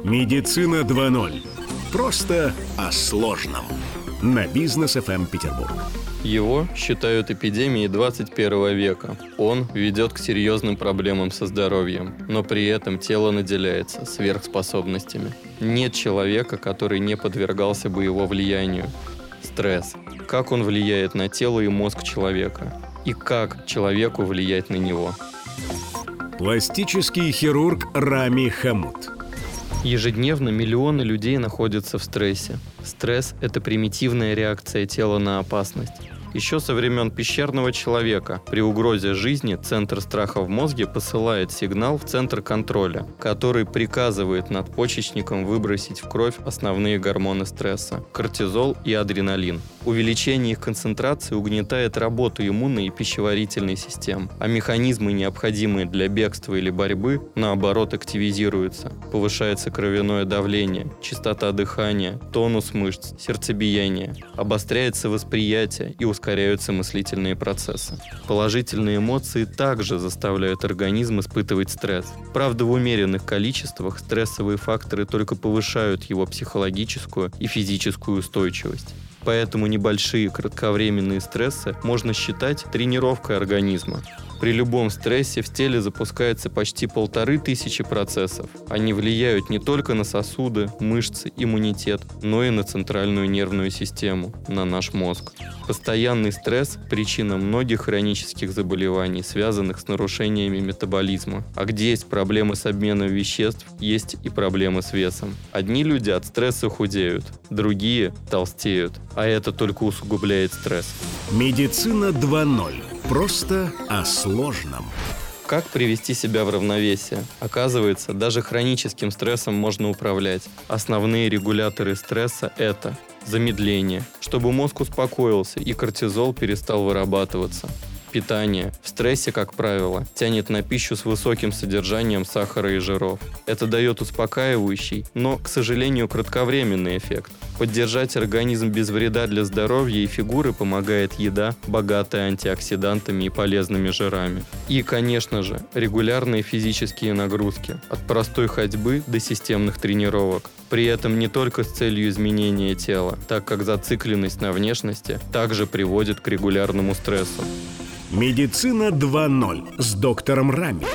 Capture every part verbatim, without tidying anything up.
Медицина два ноль. Просто о сложном. На Бизнес эф эм Петербург. Его считают эпидемией двадцать первого века. Он ведет к серьезным проблемам со здоровьем, но при этом тело наделяется сверхспособностями. Нет человека, который не подвергался бы его влиянию. Стресс. Как он влияет на тело и мозг человека? И как человеку влиять на него? Пластический хирург Рами Хамут. Ежедневно миллионы людей находятся в стрессе. Стресс – это примитивная реакция тела на опасность. Еще со времен пещерного человека при угрозе жизни центр страха в мозге посылает сигнал в центр контроля, который приказывает надпочечникам выбросить в кровь основные гормоны стресса – кортизол и адреналин. Увеличение их концентрации угнетает работу иммунной и пищеварительной систем, а механизмы, необходимые для бегства или борьбы, наоборот активизируются. Повышается кровяное давление, частота дыхания, тонус мышц, сердцебиение, обостряется восприятие и ускоряется ускоряются мыслительные процессы. Положительные эмоции также заставляют организм испытывать стресс. Правда, в умеренных количествах стрессовые факторы только повышают его психологическую и физическую устойчивость. Поэтому небольшие кратковременные стрессы можно считать тренировкой организма. При любом стрессе в теле запускается почти полторы тысячи процессов. Они влияют не только на сосуды, мышцы, иммунитет, но и на центральную нервную систему, на наш мозг. Постоянный стресс – причина многих хронических заболеваний, связанных с нарушениями метаболизма. А где есть проблемы с обменом веществ, есть и проблемы с весом. Одни люди от стресса худеют, другие толстеют, а это только усугубляет стресс. Медицина два ноль. Просто о сложном. Как привести себя в равновесие? Оказывается, даже хроническим стрессом можно управлять. Основные регуляторы стресса – это замедление, чтобы мозг успокоился и кортизол перестал вырабатываться. Питание в стрессе, как правило, тянет на пищу с высоким содержанием сахара и жиров. Это дает успокаивающий, но, к сожалению, кратковременный эффект. Поддержать организм без вреда для здоровья и фигуры помогает еда, богатая антиоксидантами и полезными жирами. И, конечно же, регулярные физические нагрузки, от простой ходьбы до системных тренировок. При этом не только с целью изменения тела, так как зацикленность на внешности также приводит к регулярному стрессу. Медицина два ноль с доктором Рами.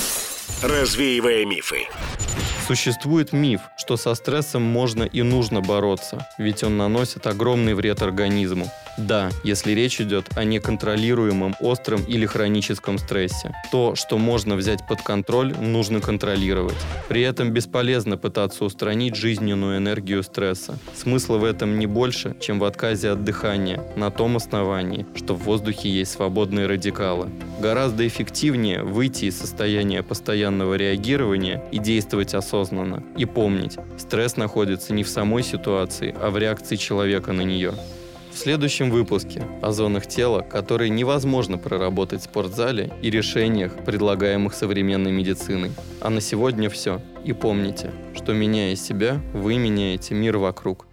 Развеивая мифы. Существует миф, что со стрессом можно и нужно бороться, ведь он наносит огромный вред организму. Да, если речь идет о неконтролируемом остром или хроническом стрессе. То, что можно взять под контроль, нужно контролировать. При этом бесполезно пытаться устранить жизненную энергию стресса. Смысла в этом не больше, чем в отказе от дыхания, на том основании, что в воздухе есть свободные радикалы. Гораздо эффективнее выйти из состояния постоянного реагирования и действовать осознанно. И помнить, стресс находится не в самой ситуации, а в реакции человека на нее. В следующем выпуске о зонах тела, которые невозможно проработать в спортзале, и решениях, предлагаемых современной медициной. А на сегодня все. И помните, что меняя себя, вы меняете мир вокруг.